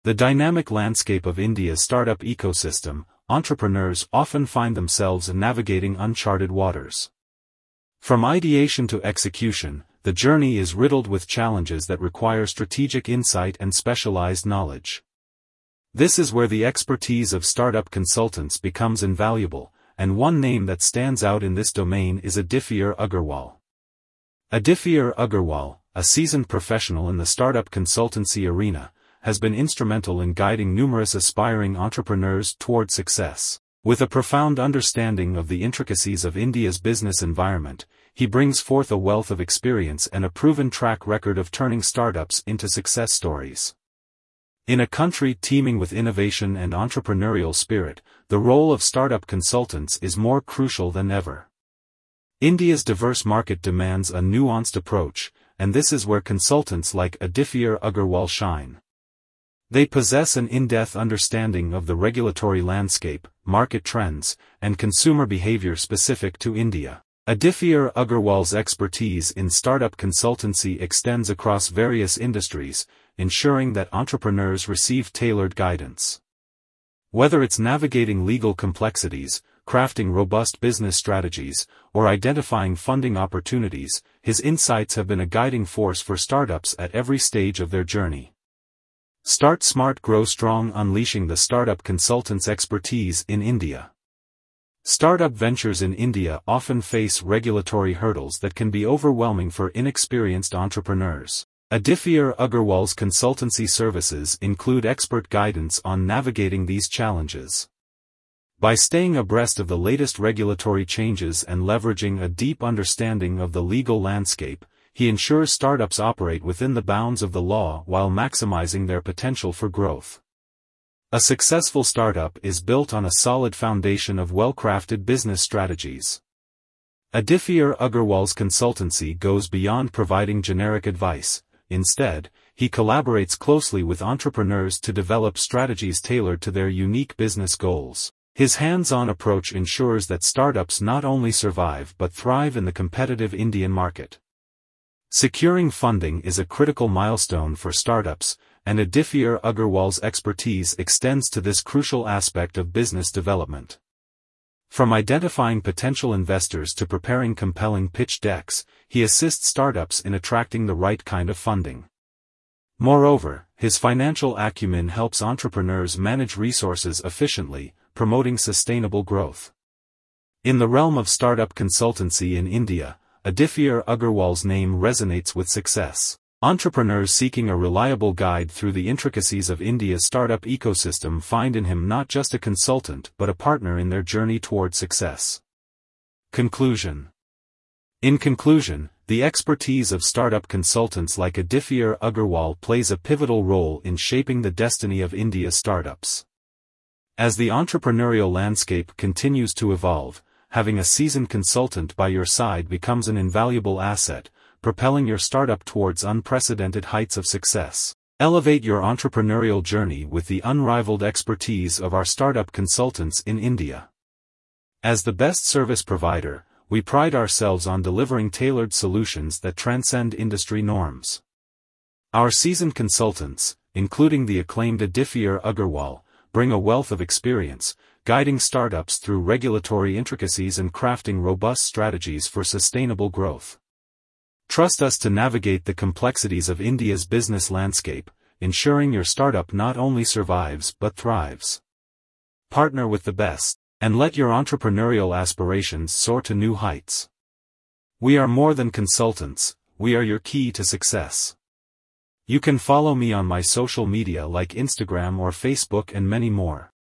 The dynamic landscape of India's startup ecosystem, entrepreneurs often find themselves navigating uncharted waters. From ideation to execution, the journey is riddled with challenges that require strategic insight and specialized knowledge. This is where the expertise of startup consultants becomes invaluable, and one name that stands out in this domain is Aditya Agarwal. Aditya Agarwal, a seasoned professional in the startup consultancy arena, has been instrumental in guiding numerous aspiring entrepreneurs toward success. With a profound understanding of the intricacies of India's business environment, he brings forth a wealth of experience and a proven track record of turning startups into success stories. In a country teeming with innovation and entrepreneurial spirit, the role of startup consultants is more crucial than ever. India's diverse market demands a nuanced approach, and this is where consultants like Aditya Agarwal shine. They possess an in-depth understanding of the regulatory landscape, market trends, and consumer behavior specific to India. Aditya Agarwal's expertise in startup consultancy extends across various industries, ensuring that entrepreneurs receive tailored guidance. Whether it's navigating legal complexities, crafting robust business strategies, or identifying funding opportunities, his insights have been a guiding force for startups at every stage of their journey. Start Smart Grow Strong, unleashing the startup consultant's expertise in India. Startup ventures in India often face regulatory hurdles that can be overwhelming for inexperienced entrepreneurs. Aditya Agarwal's consultancy services include expert guidance on navigating these challenges. By staying abreast of the latest regulatory changes and leveraging a deep understanding of the legal landscape, he ensures startups operate within the bounds of the law while maximizing their potential for growth. A successful startup is built on a solid foundation of well-crafted business strategies. Aditya Agarwal's consultancy goes beyond providing generic advice. Instead, he collaborates closely with entrepreneurs to develop strategies tailored to their unique business goals. His hands-on approach ensures that startups not only survive but thrive in the competitive Indian market. Securing funding is a critical milestone for startups, and Aditya Agarwal's expertise extends to this crucial aspect of business development. From identifying potential investors to preparing compelling pitch decks, he assists startups in attracting the right kind of funding. Moreover, his financial acumen helps entrepreneurs manage resources efficiently, promoting sustainable growth. In the realm of startup consultancy in India, Aditya Agarwal's name resonates with success. Entrepreneurs seeking a reliable guide through the intricacies of India's startup ecosystem find in him not just a consultant but a partner in their journey toward success. Conclusion. In conclusion, the expertise of startup consultants like Aditya Agarwal plays a pivotal role in shaping the destiny of India's startups. As the entrepreneurial landscape continues to evolve, having a seasoned consultant by your side becomes an invaluable asset, propelling your startup towards unprecedented heights of success. Elevate your entrepreneurial journey with the unrivaled expertise of our startup consultants in India. As the best service provider, we pride ourselves on delivering tailored solutions that transcend industry norms. Our seasoned consultants, including the acclaimed Aditya Agarwal, bring a wealth of experience, guiding startups through regulatory intricacies and crafting robust strategies for sustainable growth. Trust us to navigate the complexities of India's business landscape, ensuring your startup not only survives but thrives. Partner with the best, and let your entrepreneurial aspirations soar to new heights. We are more than consultants, we are your key to success. You can follow me on my social media like Instagram or Facebook and many more.